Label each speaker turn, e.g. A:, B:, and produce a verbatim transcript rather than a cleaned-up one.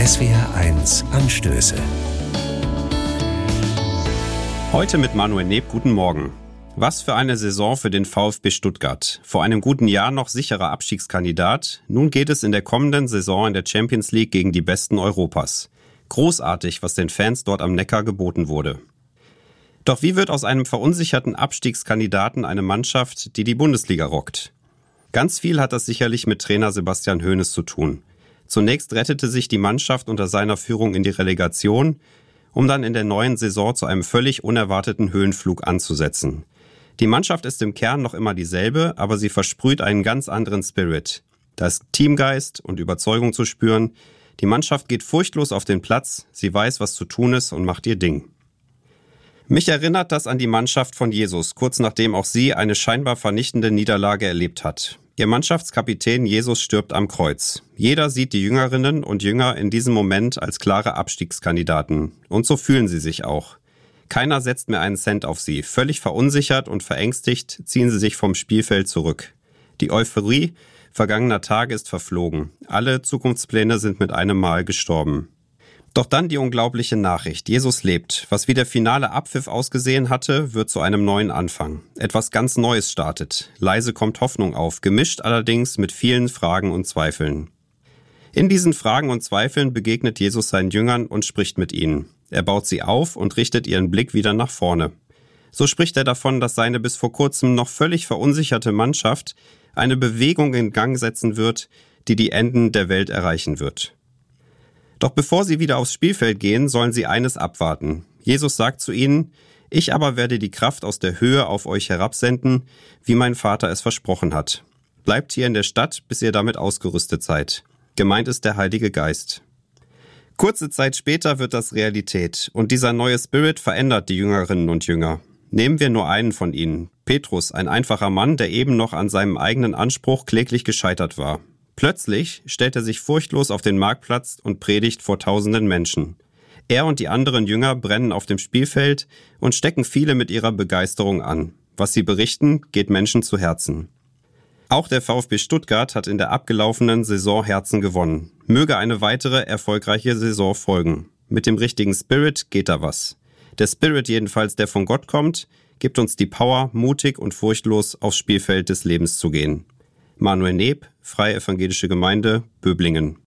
A: S W R eins Anstöße.
B: Heute mit Manuel Neb, guten Morgen. Was für eine Saison für den VfB Stuttgart. Vor einem guten Jahr noch sicherer Abstiegskandidat. Nun geht es in der kommenden Saison in der Champions League gegen die Besten Europas. Großartig, was den Fans dort am Neckar geboten wurde. Doch wie wird aus einem verunsicherten Abstiegskandidaten eine Mannschaft, die die Bundesliga rockt? Ganz viel hat das sicherlich mit Trainer Sebastian Hoeneß zu tun. Zunächst rettete sich die Mannschaft unter seiner Führung in die Relegation, um dann in der neuen Saison zu einem völlig unerwarteten Höhenflug anzusetzen. Die Mannschaft ist im Kern noch immer dieselbe, aber sie versprüht einen ganz anderen Spirit. Da ist Teamgeist und Überzeugung zu spüren. Die Mannschaft geht furchtlos auf den Platz, sie weiß, was zu tun ist und macht ihr Ding. Mich erinnert das an die Mannschaft von Jesus, kurz nachdem auch sie eine scheinbar vernichtende Niederlage erlebt hat. Ihr Mannschaftskapitän Jesus stirbt am Kreuz. Jeder sieht die Jüngerinnen und Jünger in diesem Moment als klare Abstiegskandidaten. Und so fühlen sie sich auch. Keiner setzt mehr einen Cent auf sie. Völlig verunsichert und verängstigt ziehen sie sich vom Spielfeld zurück. Die Euphorie vergangener Tage ist verflogen. Alle Zukunftspläne sind mit einem Mal gestorben. Doch dann die unglaubliche Nachricht. Jesus lebt. Was wie der finale Abpfiff ausgesehen hatte, wird zu einem neuen Anfang. Etwas ganz Neues startet. Leise kommt Hoffnung auf, gemischt allerdings mit vielen Fragen und Zweifeln. In diesen Fragen und Zweifeln begegnet Jesus seinen Jüngern und spricht mit ihnen. Er baut sie auf und richtet ihren Blick wieder nach vorne. So spricht er davon, dass seine bis vor kurzem noch völlig verunsicherte Mannschaft eine Bewegung in Gang setzen wird, die die Enden der Welt erreichen wird. Doch bevor sie wieder aufs Spielfeld gehen, sollen sie eines abwarten. Jesus sagt zu ihnen: Ich aber werde die Kraft aus der Höhe auf euch herabsenden, wie mein Vater es versprochen hat. Bleibt hier in der Stadt, bis ihr damit ausgerüstet seid. Gemeint ist der Heilige Geist. Kurze Zeit später wird das Realität und dieser neue Spirit verändert die Jüngerinnen und Jünger. Nehmen wir nur einen von ihnen, Petrus, ein einfacher Mann, der eben noch an seinem eigenen Anspruch kläglich gescheitert war. Plötzlich stellt er sich furchtlos auf den Marktplatz und predigt vor tausenden Menschen. Er und die anderen Jünger brennen auf dem Spielfeld und stecken viele mit ihrer Begeisterung an. Was sie berichten, geht Menschen zu Herzen. Auch der VfB Stuttgart hat in der abgelaufenen Saison Herzen gewonnen. Möge eine weitere erfolgreiche Saison folgen. Mit dem richtigen Spirit geht da was. Der Spirit jedenfalls, der von Gott kommt, gibt uns die Power, mutig und furchtlos aufs Spielfeld des Lebens zu gehen. Manuel Neb, Freie Evangelische Gemeinde, Böblingen.